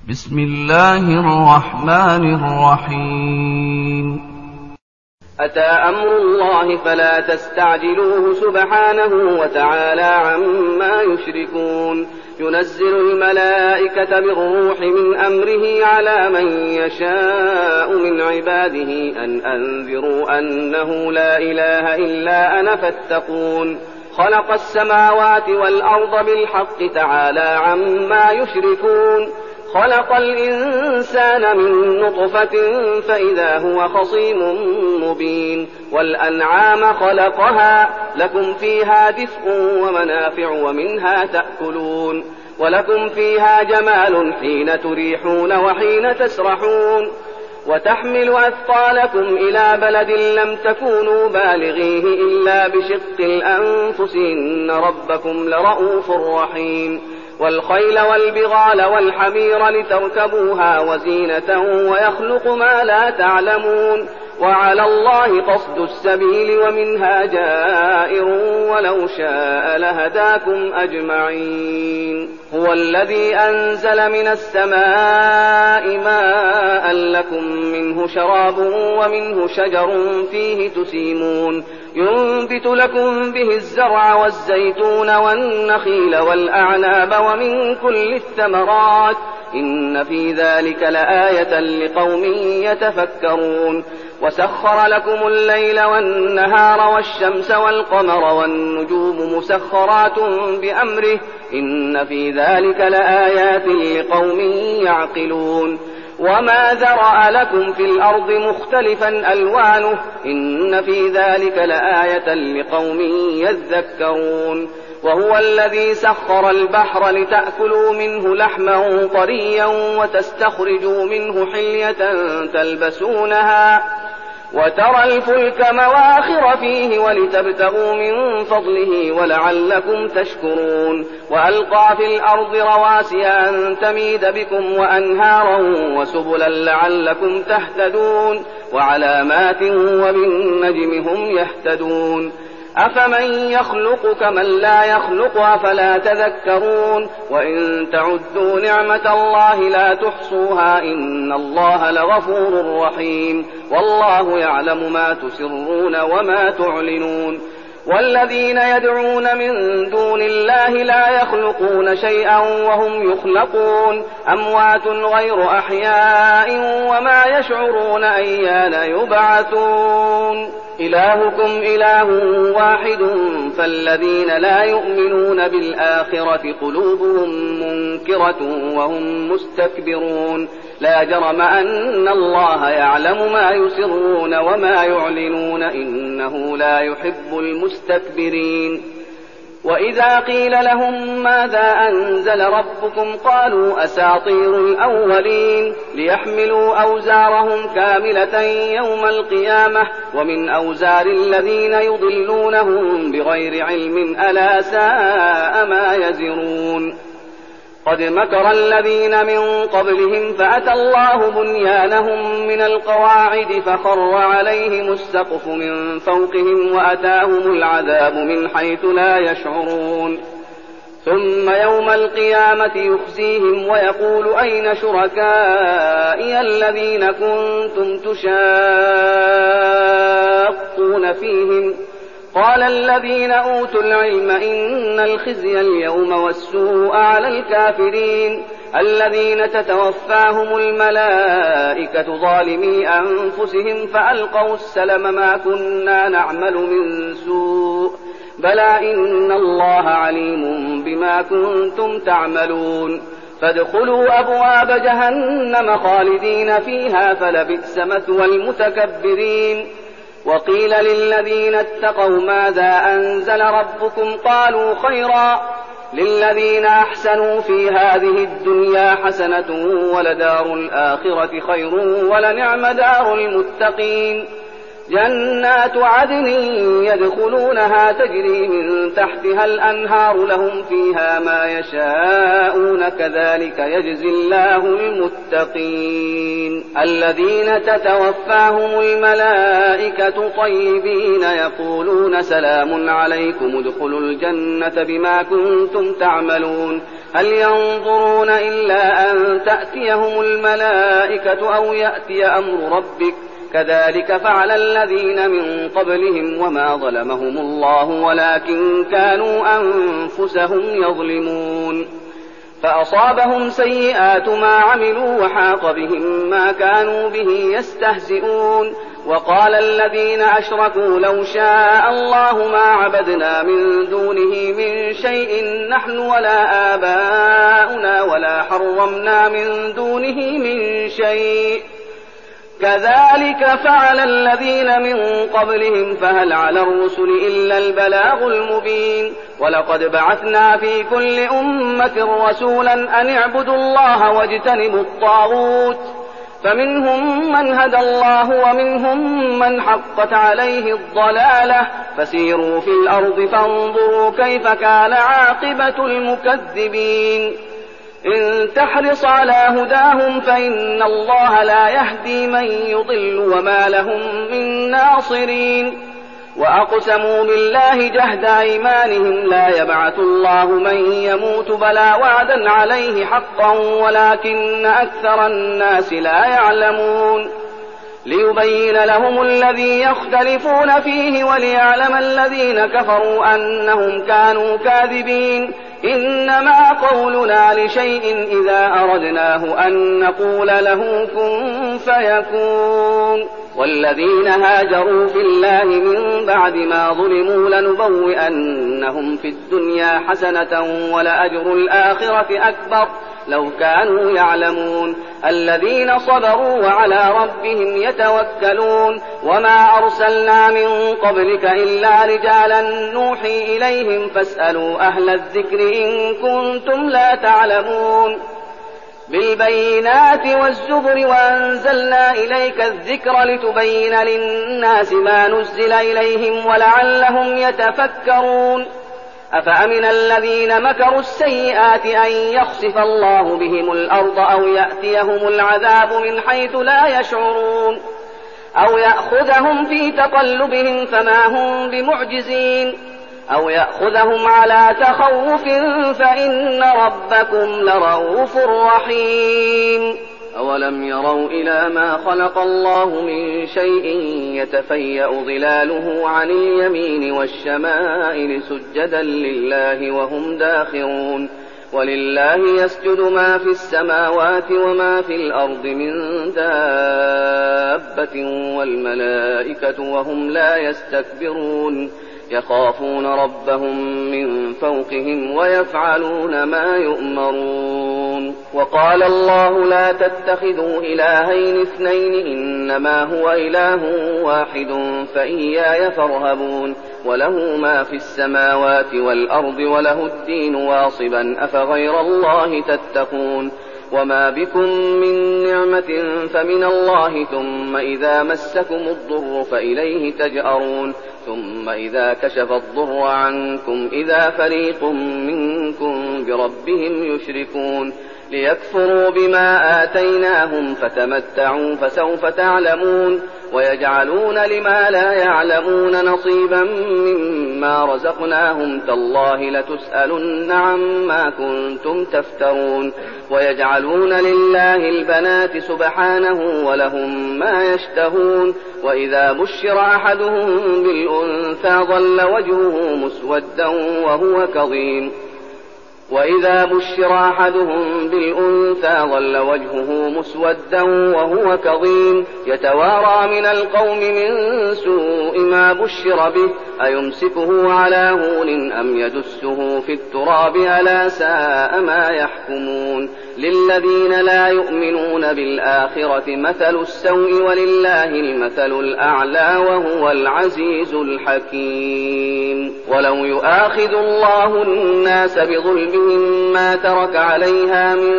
بسم الله الرحمن الرحيم. أتى أمر الله فلا تستعجلوه سبحانه وتعالى عما يشركون. ينزل الملائكة بالروح من أمره على من يشاء من عباده أن أنذروا أنه لا إله إلا أنا فاتقون. خلق السماوات والأرض بالحق تعالى عما يشركون. خلق الإنسان من نطفة فإذا هو خصيم مبين. والأنعام خلقها لكم فيها دفء ومنافع ومنها تأكلون. ولكم فيها جمال حين تريحون وحين تسرحون. وتحمل أثقالكم إلى بلد لم تكونوا بالغيه إلا بشق الأنفس إن ربكم لرؤوف رحيم. والخيل والبغال والحمير لتركبوها وزينة ويخلق ما لا تعلمون. وعلى الله قصد السبيل ومنها جائر ولو شاء لهداكم أجمعين. هو الذي أنزل من السماء ماء لكم منه شراب ومنه شجر فيه تسيمون. ينبت لكم به الزرع والزيتون والنخيل والأعناب ومن كل الثمرات إن في ذلك لآية لقوم يتفكرون. وسخر لكم الليل والنهار والشمس والقمر والنجوم مسخرات بأمره إن في ذلك لآيات لقوم يعقلون. وما ذرأ لكم في الأرض مختلفا ألوانه إن في ذلك لآية لقوم يذكرون. وهو الذي سخر البحر لتأكلوا منه لحما طريا وتستخرجوا منه حلية تلبسونها وترى الفلك مواخر فيه ولتبتغوا من فضله ولعلكم تشكرون. وألقى في الأرض رواسي أن تميد بكم وأنهارا وسبلا لعلكم تهتدون. وعلامات وبالنجم هم يهتدون. أفمن يخلق كمن لا يخلق أفلا تذكرون. وإن تعدوا نعمة الله لا تحصوها إن الله لغفور رحيم. والله يعلم ما تسرون وما تعلنون. والذين يدعون من دون الله لا يخلقون شيئا وهم يخلقون. أموات غير أحياء وما يشعرون أيان يبعثون. إلهكم إله واحد فالذين لا يؤمنون بالآخرة قلوبهم منكرة وهم مستكبرون. لا جرم أن الله يعلم ما يسرون وما يعلنون إنه لا يحب المستكبرين. وإذا قيل لهم ماذا أنزل ربكم قالوا أساطير الأولين ليحملوا أوزارهم كاملة يوم القيامة ومن أوزار الذين يضلونهم بغير علم ألا ساء ما يزرون. قد مكر الذين من قبلهم فأتى الله بنيانهم من القواعد فخر عليهم السقف من فوقهم وأتاهم العذاب من حيث لا يشعرون. ثم يوم القيامة يخزيهم ويقول أين شركائي الذين كنتم تشاقون فيهم قال الذين أوتوا العلم إن الخزي اليوم والسوء على الكافرين الذين تتوفاهم الملائكة ظالمي أنفسهم فألقوا السلم ما كنا نعمل من سوء بلى إن الله عليم بما كنتم تعملون. فادخلوا أبواب جهنم خالدين فيها فلبئس مثوى المتكبرين. وقيل للذين اتقوا ماذا أنزل ربكم قالوا خيرا للذين أحسنوا في هذه الدنيا حسنة ولدار الآخرة خير ولنعم دار المتقين. جنات عدن يدخلونها تجري من تحتها الأنهار لهم فيها ما يشاءون كذلك يجزي الله المتقين. الذين تتوفاهم الملائكة طيبين يقولون سلام عليكم ادخلوا الجنة بما كنتم تعملون هل ينظرون إلا أن تأتيهم الملائكة أو يأتي أمر ربك كذلك فعل الذين من قبلهم وما ظلمهم الله ولكن كانوا أنفسهم يظلمون فأصابهم سيئات ما عملوا وحاق بهم ما كانوا به يستهزئون وقال الذين أشركوا لو شاء الله ما عبدنا من دونه من شيء نحن ولا آباؤنا ولا حرمنا من دونه من شيء كذلك فعل الذين من قبلهم فهل على الرسل إلا البلاغ المبين ولقد بعثنا في كل أمة رسولا أن اعبدوا الله واجتنبوا الطاغوت فمنهم من هدى الله ومنهم من حقت عليه الضلالة فسيروا في الأرض فانظروا كيف كان عاقبة المكذبين إن تحرص على هداهم فإن الله لا يهدي من يضل وما لهم من ناصرين وأقسموا بالله جهد أيمانهم لا يبعث الله من يموت بلى وعدا عليه حقا ولكن أكثر الناس لا يعلمون ليبين لهم الذي يختلفون فيه وليعلم الذين كفروا أنهم كانوا كاذبين إنما قولنا لشيء إذا أردناه أن نقول له كن فيكون والذين هاجروا في الله من بعد ما ظلموا لنبوئنهم في الدنيا حسنة ولأجر الآخرة أكبر لو كانوا يعلمون الذين صبروا وعلى ربهم يتوكلون وما أرسلنا من قبلك إلا رجالا نوحي إليهم فاسألوا أهل الذكر إن كنتم لا تعلمون بالبينات والزبر وأنزلنا إليك الذكر لتبين للناس ما نزل إليهم ولعلهم يتفكرون أفأمن الذين مكروا السيئات أن يخسف الله بهم الأرض أو يأتيهم العذاب من حيث لا يشعرون أو يأخذهم في تقلبهم فما هم بمعجزين أو يأخذهم على تخوف فإن ربكم لرؤوف رحيم أولم يروا إلى ما خلق الله من شيء يتفيأ ظلاله عن اليمين والشمائل سجدا لله وهم داخرون ولله يسجد ما في السماوات وما في الأرض من دابة والملائكة وهم لا يستكبرون يخافون ربهم من فوقهم ويفعلون ما يؤمرون وقال الله لا تتخذوا إلهين اثنين إنما هو إله واحد فإياي فارهبون وله ما في السماوات والأرض وله الدين واصبا أفغير الله تتقون وما بكم من نعمة فمن الله ثم إذا مسكم الضر فإليه تجأرون ثم إذا كشف الضر عنكم إذا فريق منكم بربهم يشركون ليكفروا بما آتيناهم فتمتعوا فسوف تعلمون ويجعلون لما لا يعلمون نصيبا مما رزقناهم تالله لتسألن عما كنتم تفترون ويجعلون لله البنات سبحانه ولهم ما يشتهون وإذا بشر أحدهم بالأنثى ظل وجهه مسودا وهو كظيم وإذا بشر أحدهم بالأنثى ظل وجهه مسودا وهو كظيم يتوارى من القوم من سوء ما بشر به أيمسكه على هون أم يدسه في التراب ألا ساء ما يحكمون للذين لا يؤمنون بالآخرة مثل السوء ولله المثل الأعلى وهو العزيز الحكيم ولو يؤاخذ الله الناس بظلمهم ما ترك عليها من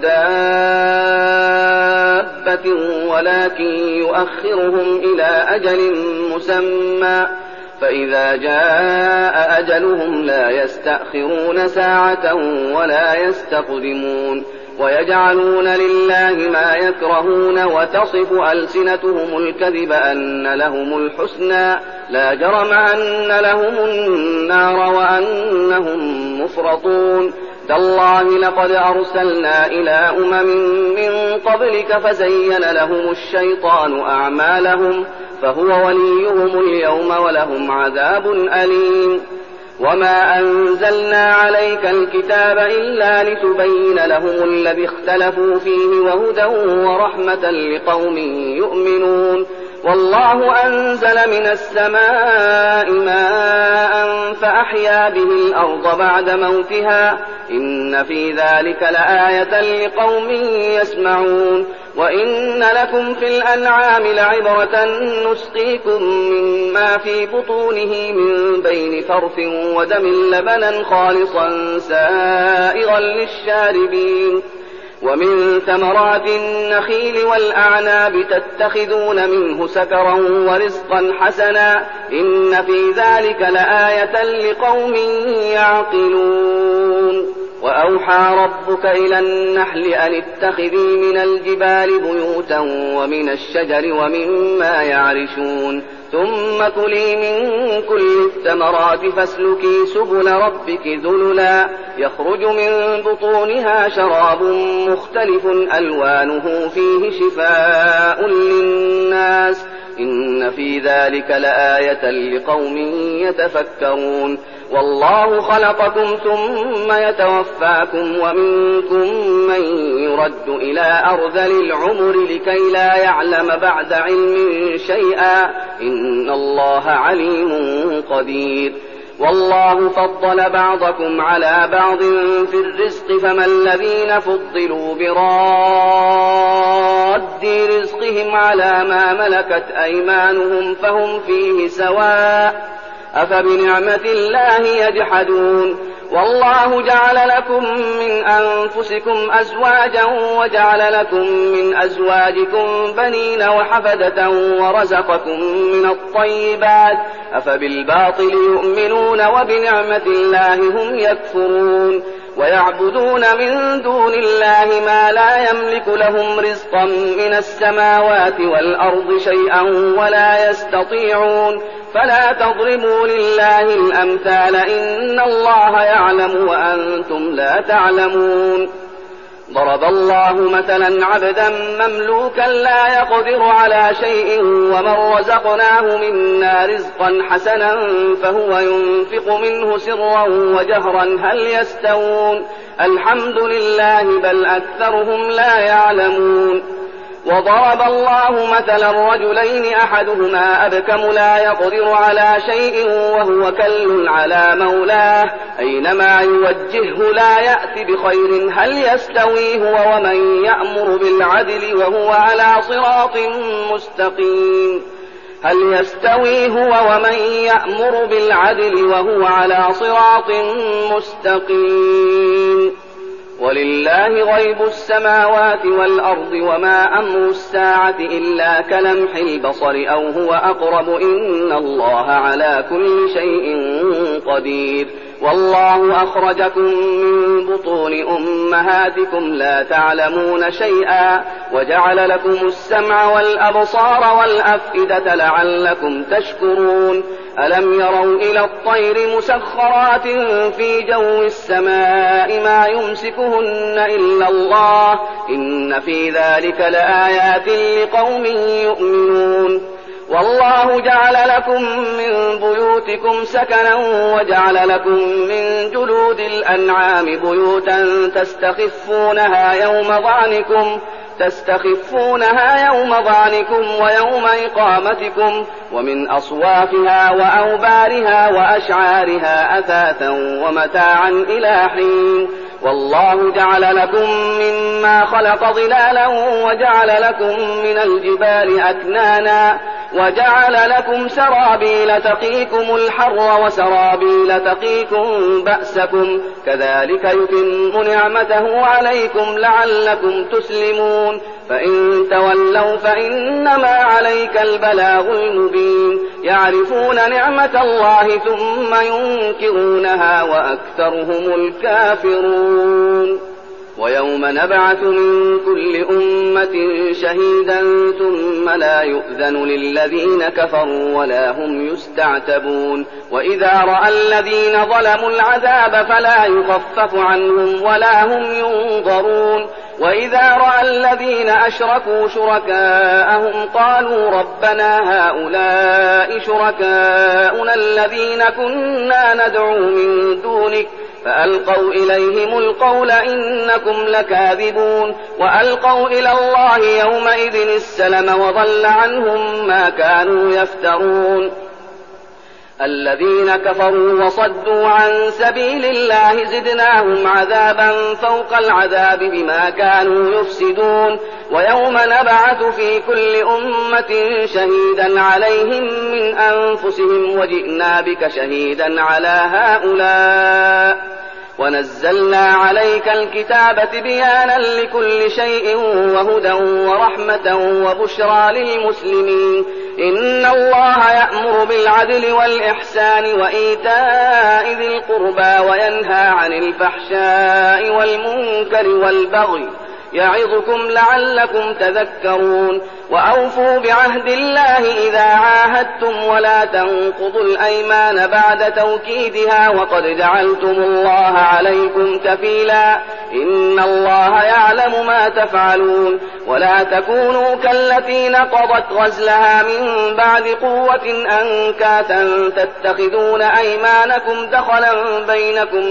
دابة ولكن يؤخرهم إلى أجل مسمى فإذا جاء أجلهم لا يستأخرون ساعة ولا يستقدمون ويجعلون لله ما يكرهون وتصف ألسنتهم الكذب أن لهم الحسنى لا جرم أن لهم النار وأنهم مفرطون تالله لقد أرسلنا إلى أمم من قبلك فزين لهم الشيطان أعمالهم فهو وليهم اليوم ولهم عذاب أليم. وما أنزلنا عليك الكتاب إلا لتبين لهم الذي اختلفوا فيه وهدى ورحمة لقوم يؤمنون. والله أنزل من السماء ماء فأحيا به الأرض بعد موتها إن في ذلك لآية لقوم يسمعون. وإن لكم في الأنعام لعبرة نسقيكم مما في بطونه من بين فرث ودم لبنا خالصا سائغا للشاربين. ومن ثمرات النخيل والأعناب تتخذون منه سكرا ورزقا حسنا إن في ذلك لآية لقوم يعقلون. وأوحى ربك إلى النحل أن اتخذي من الجبال بيوتا ومن الشجر ومما يعرشون ثم كلي من كل الثمرات فاسلكي سبل ربك ذللا يخرج من بطونها شراب مختلف ألوانه فيه شفاء للناس إن في ذلك لآية لقوم يتفكرون. والله خلقكم ثم يتوفاكم ومنكم من يرد إلى أرذل العمر لكي لا يعلم بعد علم شيئا إن الله عليم قدير. والله فضل بعضكم على بعض في الرزق فما الذين فضلوا براد رزقهم على ما ملكت أيمانهم فهم فيه سواء أفبنعمة الله يجحدون. والله جعل لكم من أنفسكم أزواجا وجعل لكم من أزواجكم بنين وحفدة ورزقكم من الطيبات أفبالباطل يؤمنون وبنعمة الله هم يكفرون. ويعبدون من دون الله ما لا يملك لهم رزقا من السماوات والأرض شيئا ولا يستطيعون. فلا تضربوا لله الأمثال إن الله يعلم وأنتم لا تعلمون. ضرب الله مثلا عبدا مملوكا لا يقدر على شيء ومن رزقناه منا رزقا حسنا فهو ينفق منه سرا وجهرا هل يستوون الحمد لله بل أكثرهم لا يعلمون. وضرب الله مثلا رجلين أحدهما أبكم لا يقدر على شيء وهو كل على مولاه أينما يوجهه لا يأتي بخير هل يستوي هو ومن يأمر بالعدل وهو على صراط مستقيم هل يستوي هو ومن يأمر بالعدل وهو على صراط مستقيم. ولله غيب السماوات والأرض وما أمر الساعة إلا كلمح البصر أو هو أقرب إن الله على كل شيء قدير. والله أخرجكم من بطون أمهاتكم لا تعلمون شيئا وجعل لكم السمع والأبصار والأفئدة لعلكم تشكرون. ألم يروا إلى الطير مسخرات في جو السماء ما يمسكهن إلا الله إن في ذلك لآيات لقوم يؤمنون. والله جعل لكم من بيوتكم سكنا وجعل لكم من جلود الأنعام بيوتا تستخفونها يوم ظعنكم ويوم إقامتكم ومن أصوافها وأوبارها وأشعارها أثاثا ومتاعا إلى حين. والله جعل لكم مما خلق ظلالا وجعل لكم من الجبال أكنانا وجعل لكم سرابيل تقيكم الحر وسرابيل تقيكم بأسكم كذلك يتم نعمته عليكم لعلكم تسلمون. فإن تولوا فإنما عليك البلاغ المبين. يعرفون نعمة الله ثم ينكرونها وأكثرهم الكافرون. ويوم نبعث من كل أمة شهيدا ثم لا يؤذن للذين كفروا ولا هم يستعتبون وإذا رأى الذين ظلموا العذاب فلا يخفف عنهم ولا هم ينظرون وإذا رأى الذين أشركوا شركاءهم قالوا ربنا هؤلاء شركاؤنا الذين كنا ندعو من دونك فألقوا إليهم القول إنكم لكاذبون وألقوا إلى الله يومئذ السلم وضل عنهم ما كانوا يفترون الذين كفروا وصدوا عن سبيل الله زدناهم عذابا فوق العذاب بما كانوا يفسدون ويوم نبعث في كل أمة شهيدا عليهم من أنفسهم وجئنا بك شهيدا على هؤلاء ونزلنا عليك الكتاب تبيانا لكل شيء وهدى ورحمة وبشرى للمسلمين إن الله يأمر بالعدل والإحسان وإيتاء ذي القربى وينهى عن الفحشاء والمنكر والبغي يعظكم لعلكم تذكرون وأوفوا بعهد الله إذا عاهدتم ولا تنقضوا الأيمان بعد توكيدها وقد جعلتم الله عليكم كفيلا إن الله يعلم ما تفعلون ولا تكونوا كالتي نقضت غزلها من بعد قوة أنكاثا تتخذون أيمانكم دخلا بينكم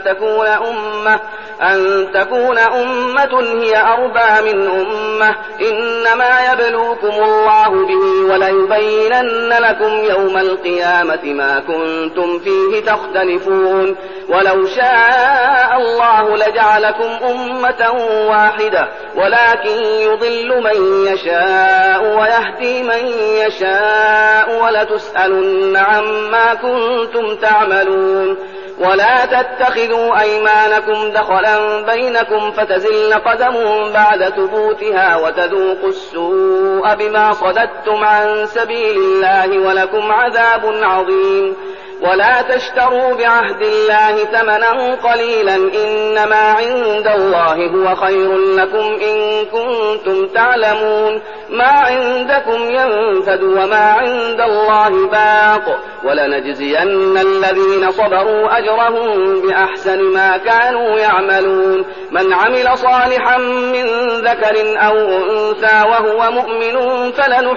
أن تكون أمة هي أربى من أمة إنما يبلوكم الله به وليبينن لكم يوم القيامة ما كنتم فيه تختلفون ولو شاء الله لجعلكم أمة واحدة ولكن يضل من يشاء ويهدي من يشاء ولتسألن عما كنتم تعملون ولا تتخذوا أيمانكم دخلا بينكم فتزل قدم بعد ثبوتها وتذوقوا السوء بما صددتم عن سبيل الله ولكم عذاب عظيم ولا تشتروا بعهد الله ثمنا قليلا إنما عند الله هو خير لكم إن كنتم تعلمون ما عندكم ينفد وما عند الله باق ولنجزين الذين صبروا أجرهم بأحسن ما كانوا يعملون من عمل صالحا من ذكر أو أنثى وهو مؤمن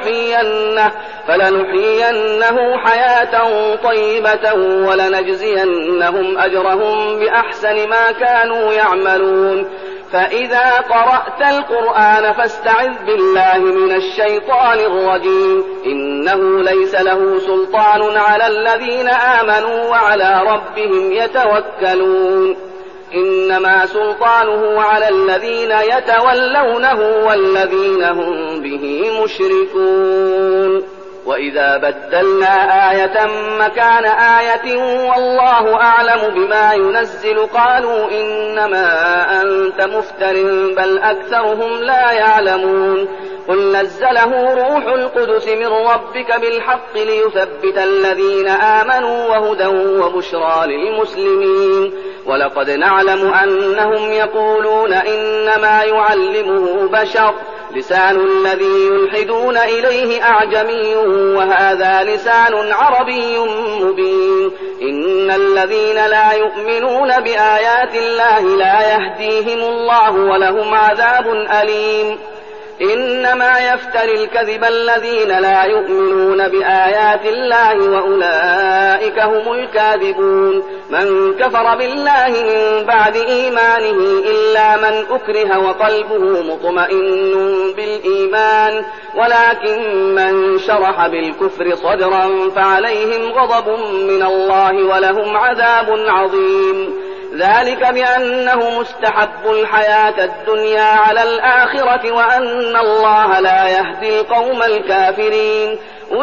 فلنحيينه حياة طيبة ولنجزينهم أجرهم بأحسن ما كانوا يعملون فإذا قرأت القرآن فاستعذ بالله من الشيطان الرجيم إنه ليس له سلطان على الذين آمنوا وعلى ربهم يتوكلون إنما سلطانه على الذين يتولونه والذين هم به مشركون وإذا بدلنا آية مكان آية والله أعلم بما ينزل قالوا إنما أنت مفتر بل أكثرهم لا يعلمون قل نزله روح القدس من ربك بالحق ليثبت الذين آمنوا وهدى وبشرى للمسلمين ولقد نعلم أنهم يقولون إنما يعلمه بشر لسان الذي يلحدون إليه أعجمي وهذا لسان عربي مبين إن الذين لا يؤمنون بآيات الله لا يهديهم الله ولهم عذاب أليم إنما يفتري الكذب الذين لا يؤمنون بآيات الله وأولئك هم الكاذبون من كفر بالله من بعد إيمانه إلا من أكره وقلبه مطمئن بالإيمان ولكن من شرح بالكفر صدرا فعليهم غضب من الله ولهم عذاب عظيم ذلك بأنه مستحب الحياة الدنيا على الآخرة وأن الله لا يهدي القوم الكافرين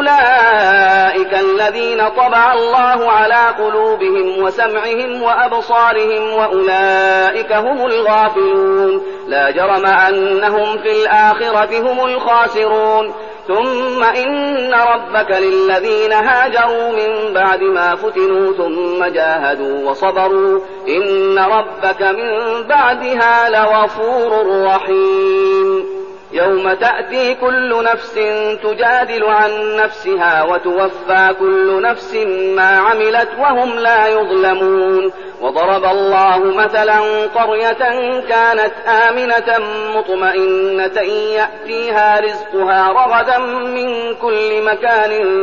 أولئك الذين طبع الله على قلوبهم وسمعهم وأبصارهم وأولئك هم الغافلون لا جرم أنهم في الآخرة هم الخاسرون ثم إن ربك للذين هاجروا من بعد ما فتنوا ثم جاهدوا وصبروا إن ربك من بعدها لغفور رحيم يوم تأتي كل نفس تجادل عن نفسها وتوفى كل نفس ما عملت وهم لا يظلمون. وضرب الله مثلا قرية كانت آمنة مطمئنة يأتيها رزقها رغدا من كل مكان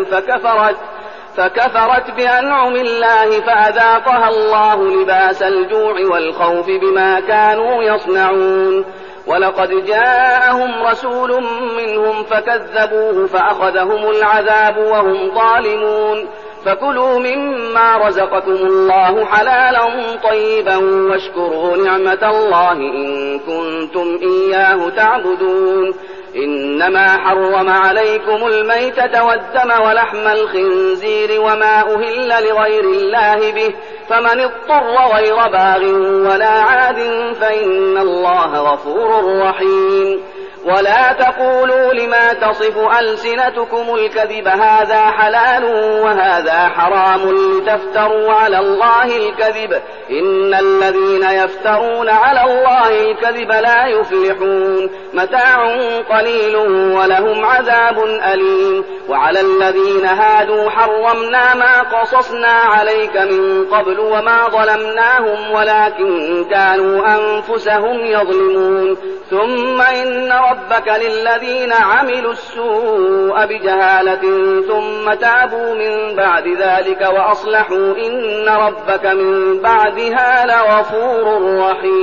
فكفرت بأنعم الله فأذاقها الله لباس الجوع والخوف بما كانوا يصنعون. ولقد جاءهم رسول منهم فكذبوه فأخذهم العذاب وهم ظالمون. فكلوا مما رزقكم الله حلالا طيبا واشكروا نعمة الله إن كنتم إياه تعبدون. إنما حرم عليكم الميتة والدم ولحم الخنزير وما أهل لغير الله به فمن اضطر غير باغ ولا عاد فإن الله غفور رحيم. ولا تقولوا لما تصف ألسنتكم الكذب هذا حلال وهذا حرام لتفتروا على الله الكذب إن الذين يفترون على الله الكذب لا يفلحون. متاع قليل ولهم عذاب أليم. وعلى الذين هادوا حرمنا ما قصصنا عليك من قبل وما ظلمناهم ولكن كانوا أنفسهم يظلمون. ثم إن ربك للذين عملوا السوء بجهالة ثم تابوا من بعد ذلك وأصلحوا إن ربك من بعدها لغفور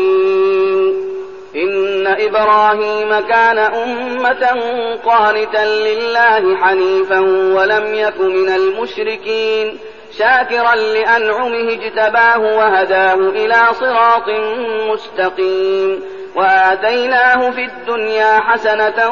رحيم. إن إبراهيم كان أمة قانتا لله حنيفا ولم يك من المشركين شاكرا لأنعمه اجتباه وهداه إلى صراط مستقيم. وآتيناه في الدنيا حسنة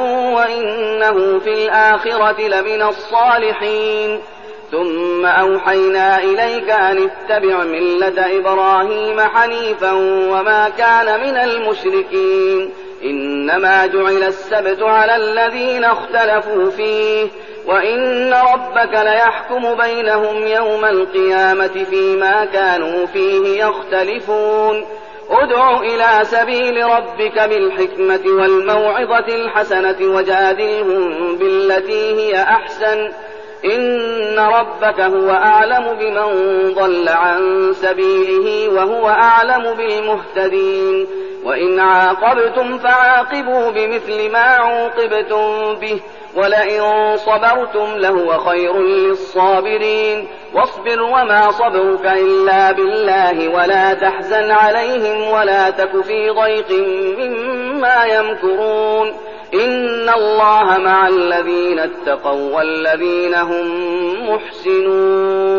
وإنه في الآخرة لمن الصالحين. ثم أوحينا إليك أن اتبع ملة إبراهيم حنيفا وما كان من المشركين. إنما جعل السبت على الذين اختلفوا فيه وإن ربك ليحكم بينهم يوم القيامة فيما كانوا فيه يختلفون. ادع إلى سبيل ربك بالحكمة والموعظة الحسنة وجادلهم بالتي هي أحسن إن ربك هو أعلم بمن ضل عن سبيله وهو أعلم بالمهتدين. وإن عاقبتم فعاقبوا بمثل ما عوقبتم به ولئن صبرتم لهو خير للصابرين. واصبر وما صبرك إلا بالله ولا تحزن عليهم ولا تك في ضيق مما يمكرون. إن الله مع الذين اتقوا والذين هم محسنون.